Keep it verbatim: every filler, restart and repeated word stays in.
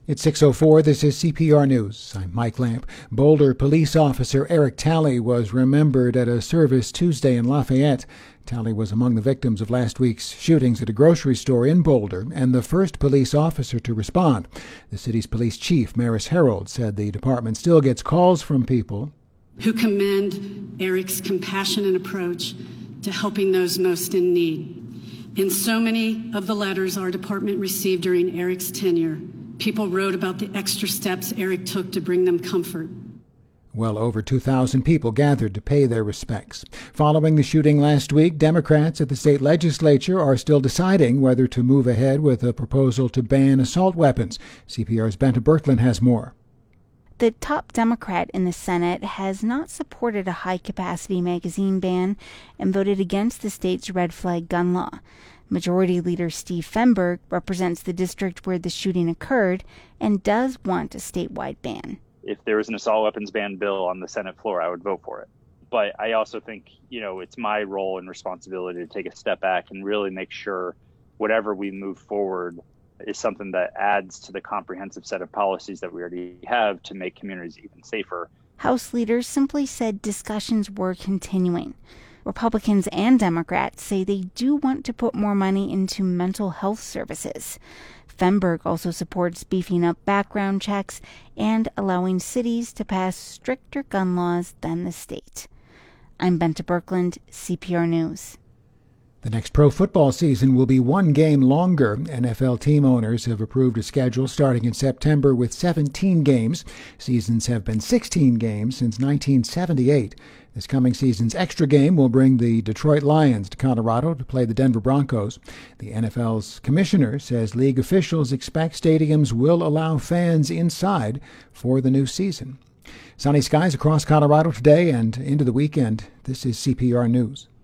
It's six oh four. This is C P R News. I'm Mike Lamp. Boulder police officer Eric Talley was remembered at a service Tuesday in Lafayette. Talley was among the victims of last week's shootings at a grocery store in Boulder and the first police officer to respond. The city's police chief, Maris Herold, said the department still gets calls from people who commend Eric's compassionate approach to helping those most in need. In so many of the letters our department received during Eric's tenure, people wrote about the extra steps Eric took to bring them comfort. Well over two thousand people gathered to pay their respects. Following the shooting last week, Democrats at the state legislature are still deciding whether to move ahead with a proposal to ban assault weapons. C P R's Benta Birkeland has more. The top Democrat in the Senate has not supported a high-capacity magazine ban and voted against the state's red flag gun law. Majority Leader Steve Fenberg represents the district where the shooting occurred and does want a statewide ban. If there was an assault weapons ban bill on the Senate floor, I would vote for it. But I also think, you know, it's my role and responsibility to take a step back and really make sure whatever we move forward is something that adds to the comprehensive set of policies that we already have to make communities even safer. House leaders simply said discussions were continuing. Republicans and Democrats say they do want to put more money into mental health services. Fenberg also supports beefing up background checks and allowing cities to pass stricter gun laws than the state. I'm Benta Birkeland, C P R News. The next pro football season will be one game longer. N F L team owners have approved a schedule starting in September with seventeen games. Seasons have been sixteen games since nineteen seventy-eight. This coming season's extra game will bring the Detroit Lions to Colorado to play the Denver Broncos. The N F L's commissioner says league officials expect stadiums will allow fans inside for the new season. Sunny skies across Colorado today and into the weekend. This is C P R News.